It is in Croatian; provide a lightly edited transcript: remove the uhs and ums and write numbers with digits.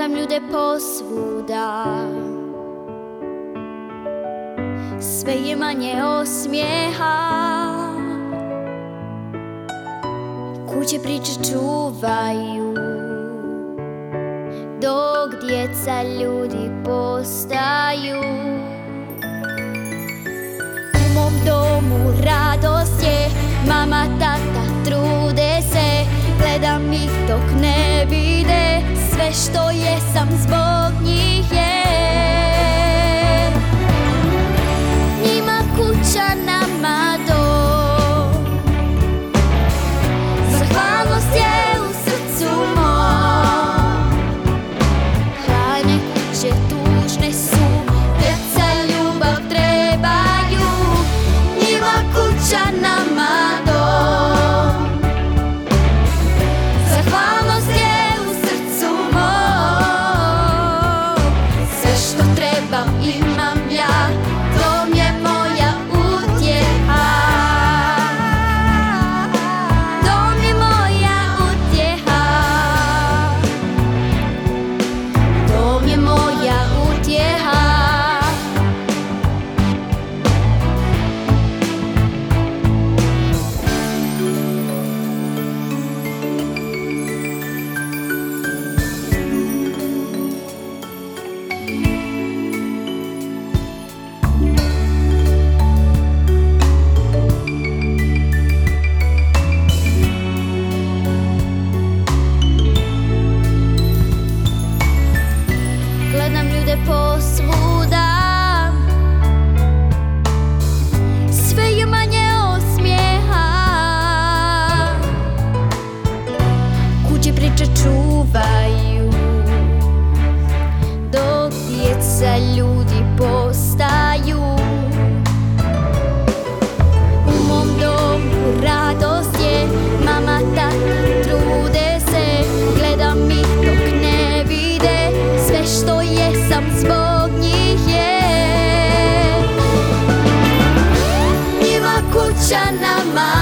Gledam ljude posvuda, sve je manje osmijeha. Kuće priče čuvaju, dok djeca ljudi postaju. U mom domu radost je, mama, tata trude se. Gledam ih dok ne vide, sve što jesam zbog njih je. Njima kuća, nama dom, zahvalnost je u srcu mom. Hladne kuće tužne su, djeca ljubav trebaju. Njima kuća, nama dom, zahvalnost je u srcu mom. Sve što trebam imam ja, dom je moja utjeha. Dom je moja utjeha. Dom je moja utjeha. Gledam ljude posvuda, sve je manje osmijeha. Kuće priče čuvaju, dok djeca ljudi postaju. U mom domu radost je, mama, tata trude se. Gledam ih dok ne vide, sve što jesam zbog njih je. Njima kuća, nama